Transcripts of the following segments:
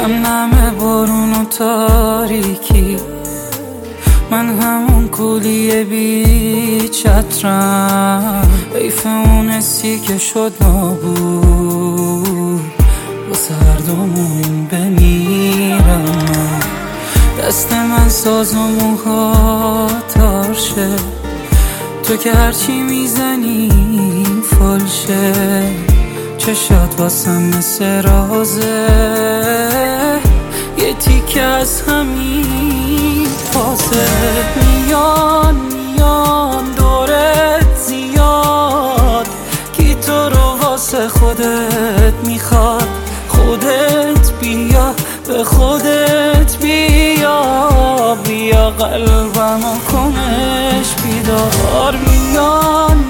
نم بارون و تاریکی، من همون کولی بی چترم، حیف اون حسی که شد نابود، با سردمون بمیرم. دست من ساز و موها تارشه، تو که هرچی میزنی فالشه، چشات واسم مثل رازه، یه تیکه از همین پاسه. میان دورت زیاد، کی تو رو واسه خودت میخواد، خودت بیا به خودت بیا، بیا قلبمو کنش بیدار. میان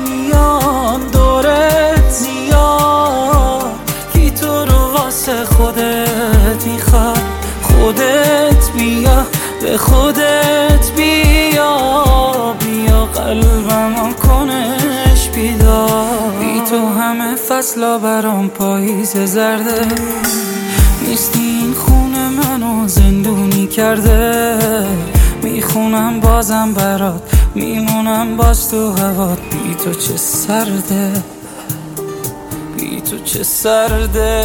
دورت زیاد، کی تو رو واسه خودت میخواد، خودت بیا به خودت بیا، بیا قلبمو کنش بیدار. بی تو همه فصلا برام پاییز زرده، نیستی این خونه منو زندونی کرده، میخونم بازم برات، میمونم باز تو هوات. بی تو چه سرده، بی تو چه سرده.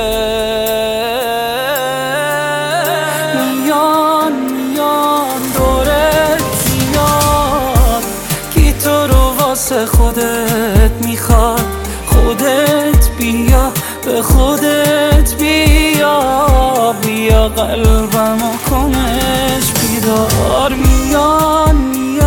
میان دورت زیاد، کی تو رو واسه خودت میخواد، خودت بیا به خودت بیا، بیا قلبمو کنش بیدار. میان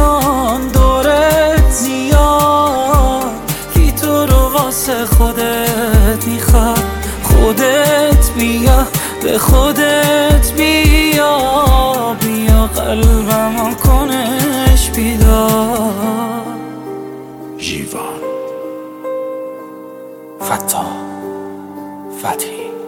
دورت زیاد، کی تو رو واسه خودت میخواد، خودت بیا به خودت بیا، بیا قلبمو کنش بیدار. ژیوان، فتاح فتحی.